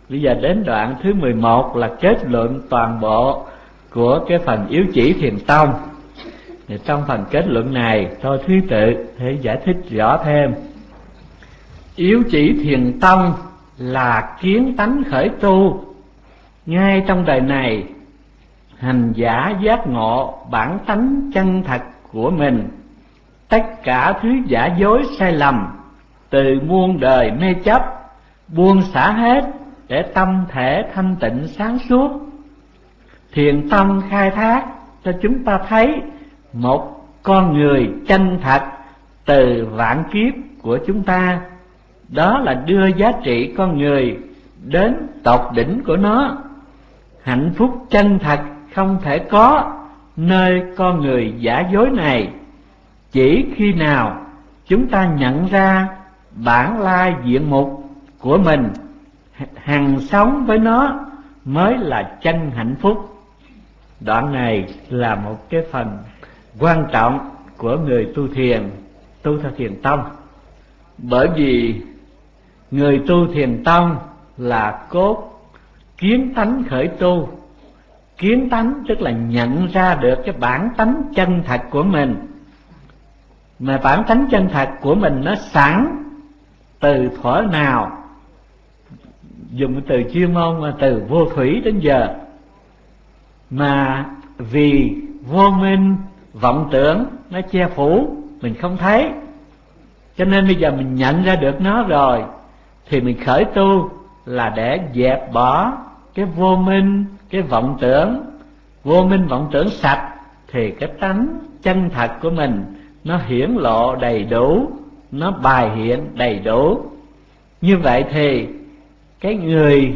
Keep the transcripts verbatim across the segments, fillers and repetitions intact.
Bây giờ đến đoạn thứ mười một là kết luận toàn bộ của cái phần yếu chỉ thiền tông. Thì trong phần kết luận này tôi thứ tự để giải thích rõ thêm. Yếu chỉ thiền tông là kiến tánh khởi tu. Ngay trong đời này, hành giả giác ngộ bản tánh chân thật của mình, tất cả thứ giả dối sai lầm từ muôn đời mê chấp, buông xả hết để tâm thể thanh tịnh sáng suốt. Thiền tông khai thác cho chúng ta thấy một con người chân thật từ vạn kiếp của chúng ta. Đó là đưa giá trị con người đến tột đỉnh của nó. Hạnh phúc chân thật không thể có nơi con người giả dối này. Chỉ khi nào chúng ta nhận ra bản lai diện mục của mình, hằng sống với nó mới là chân hạnh phúc. Đoạn này là một cái phần quan trọng của người tu thiền, tu theo thiền tông. Bởi vì người tu thiền tông là cốt kiến tánh khởi tu. Kiến tánh tức là nhận ra được cái bản tánh chân thật của mình. Mà bản tánh chân thật của mình nó sẵn từ thuở nào, dùng cái từ chuyên môn mà từ vô thủy đến giờ, mà vì vô minh vọng tưởng nó che phủ mình không thấy, cho nên bây giờ mình nhận ra được nó rồi thì mình khởi tu là để dẹp bỏ cái vô minh, cái vọng tưởng. Vô minh vọng tưởng sạch thì cái tánh chân thật của mình nó hiển lộ đầy đủ, nó bài hiện đầy đủ. Như vậy thì cái người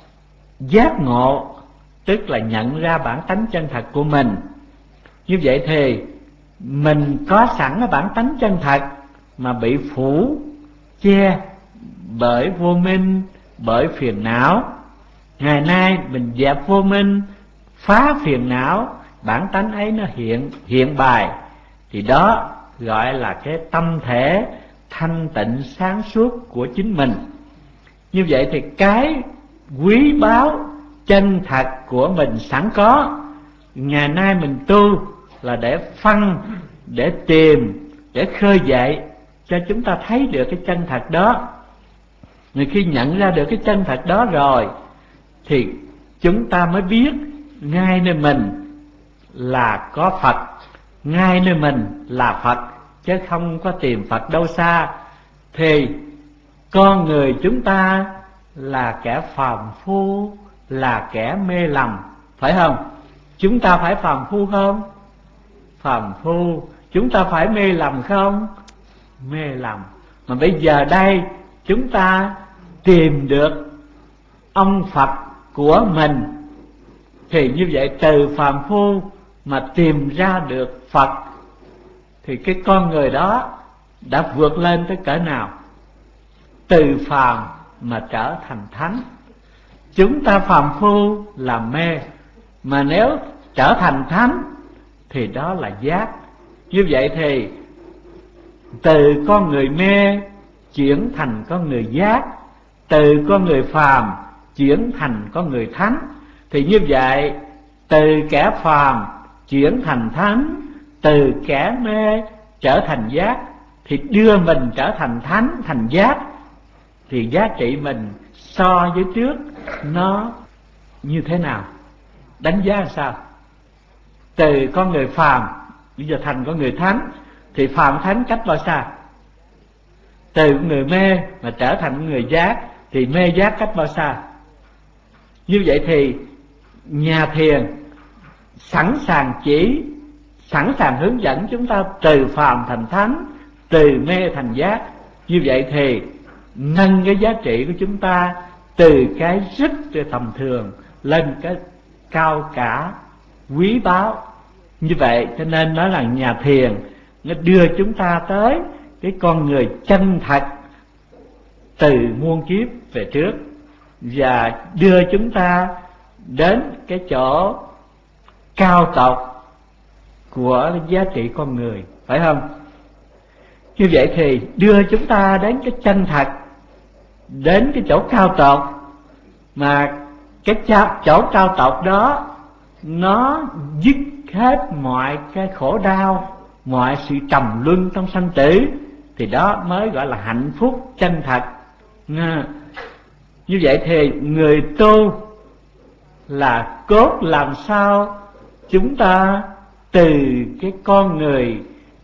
giác ngộ tức là nhận ra bản tánh chân thật của mình. Như vậy thì mình có sẵn cái bản tánh chân thật mà bị phủ che bởi vô minh, bởi phiền não. Ngày nay mình dẹp vô minh, phá phiền não, bản tánh ấy nó hiện hiện bài, thì đó gọi là cái tâm thể thanh tịnh sáng suốt của chính mình. Như vậy thì cái quý báu chân thật của mình sẵn có, ngày nay mình tu là để phân, để tìm, để khơi dậy cho chúng ta thấy được cái chân thật đó. Người khi nhận ra được cái chân thật đó rồi thì chúng ta mới biết ngay nơi mình là có Phật, ngay nơi mình là Phật, chứ không có tìm Phật đâu xa. Thì con người chúng ta là kẻ phàm phu, là kẻ mê lầm, phải không? Chúng ta phải phàm phu không? Phàm phu. Chúng ta phải mê lầm không? Mê lầm. Mà bây giờ đây chúng ta tìm được ông Phật của mình, thì như vậy từ phàm phu mà tìm ra được Phật thì cái con người đó đã vượt lên tới cỡ nào? Từ phàm mà trở thành thánh. Chúng ta phàm phu là mê, mà nếu trở thành thánh thì đó là giác. Như vậy thì từ con người mê chuyển thành con người giác, từ con người phàm chuyển thành con người thánh. Thì như vậy từ kẻ phàm chuyển thành thánh, từ kẻ mê trở thành giác, thì đưa mình trở thành thánh, thành giác, thì giá trị mình so với trước nó như thế nào? Đánh giá làm sao? Từ con người phàm bây giờ thành con người thánh, thì phàm thánh cách bao xa? Từ người mê mà trở thành người giác thì mê giác cách bao xa? Như vậy thì nhà thiền sẵn sàng chỉ, sẵn sàng hướng dẫn chúng ta từ phàm thành thánh, từ mê thành giác. Như vậy thì nâng cái giá trị của chúng ta từ cái rất tầm thường lên cái cao cả quý báu. Như vậy cho nên nói là nhà thiền nó đưa chúng ta tới cái con người chân thật từ muôn kiếp về trước, và đưa chúng ta đến cái chỗ cao tột của giá trị con người, phải không? Như vậy thì đưa chúng ta đến cái chân thật, đến cái chỗ cao tột. Mà cái chỗ cao tộc đó nó dứt hết mọi cái khổ đau, mọi sự trầm luân trong sanh tử, thì đó mới gọi là hạnh phúc chân thật. Như vậy thì người tu là cốt làm sao chúng ta từ cái con người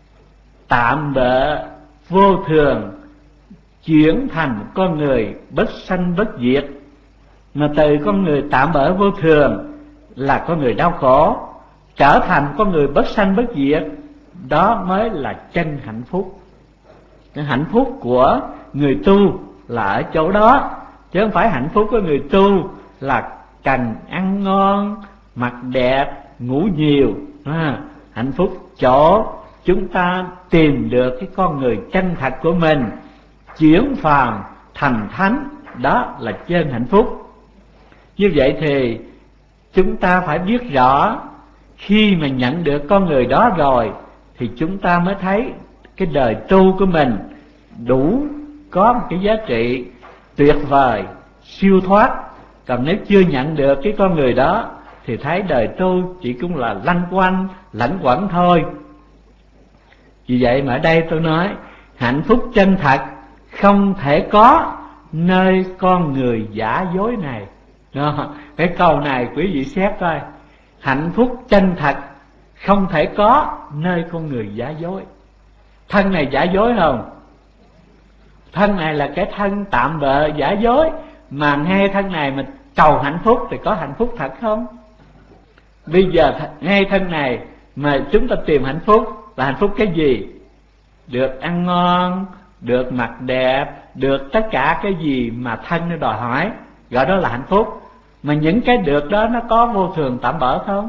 tạm bợ vô thường chuyển thành một con người bất sanh bất diệt. Mà từ con người tạm bợ vô thường là con người đau khổ trở thành con người bất sanh bất diệt, đó mới là chân hạnh phúc. Cái hạnh phúc của người tu là ở chỗ đó, chứ không phải hạnh phúc của người tu là cần ăn ngon, mặc đẹp, ngủ nhiều. à, Hạnh phúc chỗ chúng ta tìm được cái con người chân thật của mình, chuyển phàm thành thánh, đó là chân hạnh phúc. Như vậy thì chúng ta phải biết rõ, khi mà nhận được con người đó rồi thì chúng ta mới thấy cái đời tu của mình đủ có một cái giá trị tuyệt vời, siêu thoát. Còn nếu chưa nhận được cái con người đó thì thấy đời tu chỉ cũng là lanh quanh, lẩn quẩn thôi. Vì vậy mà ở đây tôi nói hạnh phúc chân thật không thể có nơi con người giả dối này. Đó, cái câu này quý vị xét coi, hạnh phúc chân thật không thể có nơi con người giả dối. Thân này giả dối không? Thân này là cái thân tạm bợ giả dối, mà ngay thân này mà cầu hạnh phúc thì có hạnh phúc thật không? Bây giờ ngay thân này mà chúng ta tìm hạnh phúc là hạnh phúc cái gì? Được ăn ngon, được mặc đẹp, được tất cả cái gì mà thân nó đòi hỏi, gọi đó là hạnh phúc. Mà những cái được đó nó có vô thường tạm bợ không?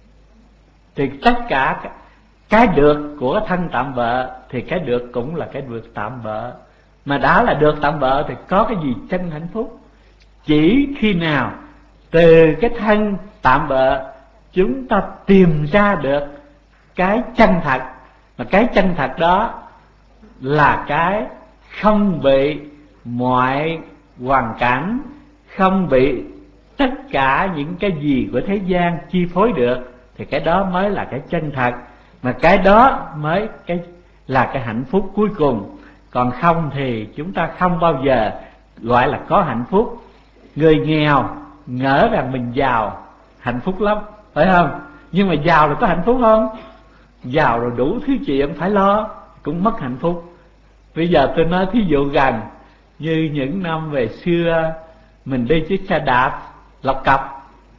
Thì tất cả cái được của thân tạm bợ thì cái được cũng là cái được tạm bợ. Mà đã là được tạm bợ thì có cái gì chân hạnh phúc? Chỉ khi nào từ cái thân tạm bợ chúng ta tìm ra được cái chân thật, mà cái chân thật đó là cái không bị mọi hoàn cảnh, không bị tất cả những cái gì của thế gian chi phối được, thì cái đó mới là cái chân thật. Mà cái đó mới cái là cái hạnh phúc cuối cùng. Còn không thì chúng ta không bao giờ gọi là có hạnh phúc. Người nghèo ngỡ rằng mình giàu, hạnh phúc lắm, phải không? Nhưng mà giàu là có hạnh phúc không? Giàu rồi đủ thứ chuyện phải lo, cũng mất hạnh phúc. Bây giờ tôi nói thí dụ gần như những năm về xưa, mình đi chiếc xe đạp lọc cọc,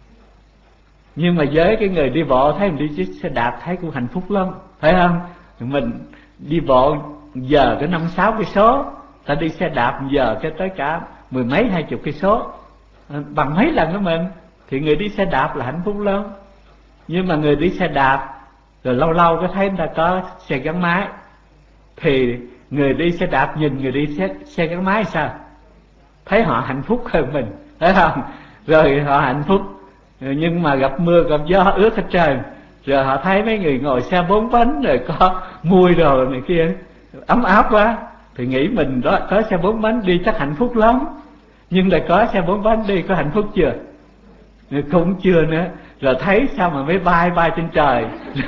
nhưng mà với cái người đi bộ thấy mình đi chiếc xe đạp thấy cũng hạnh phúc lắm, phải không? Mình đi bộ giờ có năm sáu cây số, ta đi xe đạp giờ cái tới cả mười mấy hai chục cây số, bằng mấy lần của mình, thì người đi xe đạp là hạnh phúc lắm. Nhưng mà người đi xe đạp rồi lâu lâu có thấy người ta có xe gắn máy, thì người đi xe đạp nhìn người đi xe, xe gắn máy sao? Thấy họ hạnh phúc hơn mình, phải không? Rồi họ hạnh phúc, nhưng mà gặp mưa gặp gió ướt hết trơn. Rồi họ thấy mấy người ngồi xe bốn bánh rồi có mùi đồ này kia ấm áp quá, thì nghĩ mình đó có xe bốn bánh đi chắc hạnh phúc lắm. Nhưng là có xe bốn bánh đi có hạnh phúc chưa? Cũng chưa nữa. Rồi thấy sao mà máy bay bay trên trời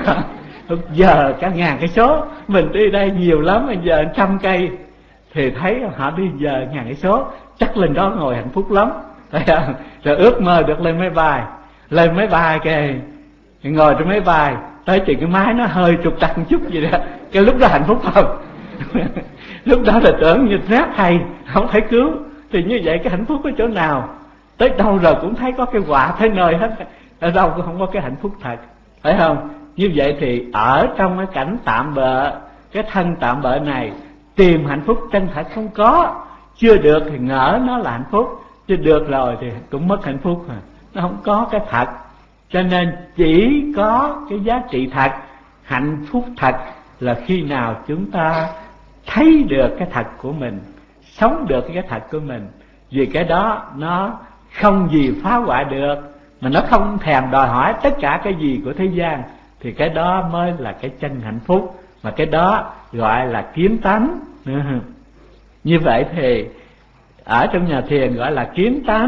giờ cả ngàn cây số, mình đi đây nhiều lắm, bây giờ trăm cây, thì thấy họ đi giờ ngàn cây số, chắc lên đó ngồi hạnh phúc lắm, thấy không? Rồi ước mơ được lên máy bay, lên máy bay cái ngồi trên máy bay tới chừng cái máy nó hơi trục trặc một chút gì đó, cái lúc đó hạnh phúc không? Lúc đó là tưởng như rác hay không thể cứu. Thì như vậy cái hạnh phúc ở chỗ nào? Tới đâu rồi cũng thấy có cái họa tới nơi hết, ở đâu cũng không có cái hạnh phúc thật, phải không? Như vậy thì ở trong cái cảnh tạm bợ, cái thân tạm bợ này, tìm hạnh phúc chân thật không có. Chưa được thì ngỡ nó là hạnh phúc, chưa được rồi thì cũng mất hạnh phúc à. Nó không có cái thật. Cho nên chỉ có cái giá trị thật, hạnh phúc thật là khi nào chúng ta thấy được cái thật của mình, sống được cái thật của mình. Vì cái đó nó không gì phá hoại được, mà nó không thèm đòi hỏi tất cả cái gì của thế gian, thì cái đó mới là cái chân hạnh phúc. Mà cái đó gọi là kiến tánh. Như vậy thì ở trong nhà thiền gọi là kiến tánh,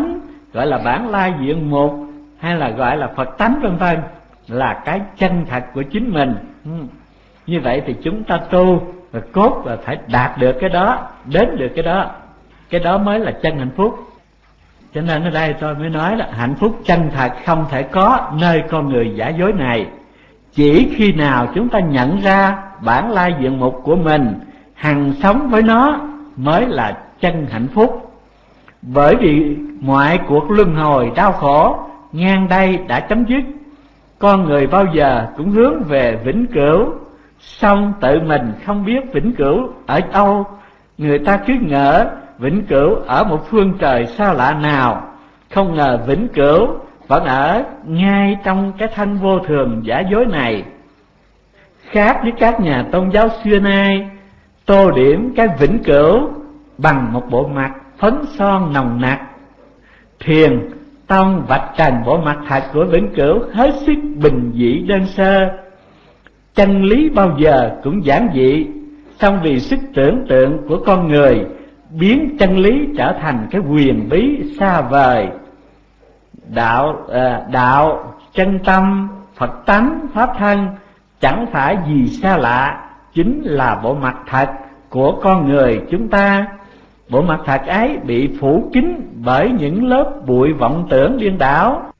gọi là bản lai diện mục, hay là gọi là Phật tánh vân vân, là cái chân thật của chính mình. Như vậy thì chúng ta tu và cốt là phải đạt được cái đó, đến được cái đó, cái đó mới là chân hạnh phúc. Cho nên ở đây tôi mới nói là hạnh phúc chân thật không thể có nơi con người giả dối này. Chỉ khi nào chúng ta nhận ra bản lai diện mục của mình, hằng sống với nó, mới là chân hạnh phúc. Bởi vì mọi cuộc luân hồi đau khổ ngang đây đã chấm dứt, con người bao giờ cũng hướng về vĩnh cửu, song tự mình không biết vĩnh cửu ở đâu. Người ta cứ ngỡ vĩnh cửu ở một phương trời xa lạ nào, không ngờ vĩnh cửu vẫn ở ngay trong cái thân vô thường giả dối này. Khác với các nhà tôn giáo xưa nay, tô điểm cái vĩnh cửu bằng một bộ mặt phấn son nồng nặc, Thiền tông vạch trần bộ mặt thật của vĩnh cửu hết sức bình dị đơn sơ. Chân lý bao giờ cũng giản dị, song vì sức tưởng tượng của con người biến chân lý trở thành cái huyền bí xa vời. Đạo, à, đạo, chân tâm, Phật tánh, Pháp thân chẳng phải gì xa lạ, chính là bộ mặt thật của con người chúng ta. Bộ mặt thật ấy bị phủ kín bởi những lớp bụi vọng tưởng điên đảo,